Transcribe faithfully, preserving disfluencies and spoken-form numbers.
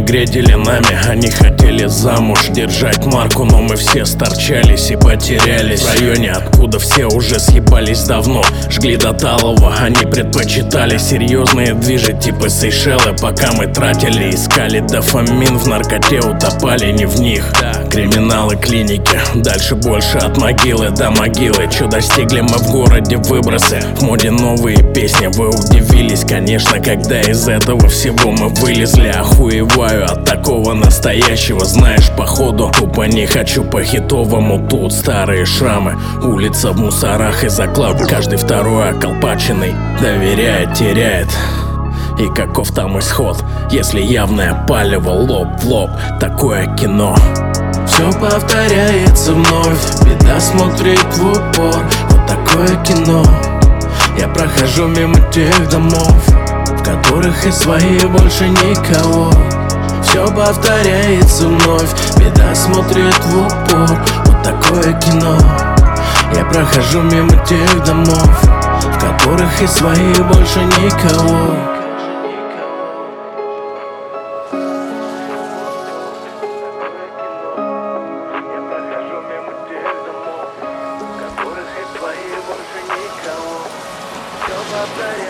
грезили нами, они хотели замуж держать марку, но мы все сторчались и потерялись в районе, откуда все уже съебались давно. Жгли до талого, они предпочитали серьезные движи типа Сейшелы. Пока мы тратили, искали дофамин, в наркоте утопали не в них. Криминалы, клиники, дальше больше от могилы до могилы. Чё достигли мы в городе, выбросы, в моде новые песни. Вы удивились, конечно, когда из этого всего мы вылезли. Охуеваю от такого настоящего, знаешь, походу тупо не хочу по-хитовому. Тут старые шрамы, улица в мусорах и заклад. Каждый второй околпаченный доверяет, теряет. И каков там исход, если явное палево лоб в лоб? Такое кино. Все повторяется вновь, беда смотрит в упор. Вот такое кино. Я прохожу мимо тех домов, в которых и свои больше никого. Все повторяется вновь, беда смотрит в упор. Вот такое кино. Я прохожу мимо тех домов, в которых и свои больше никого. Все повторяется.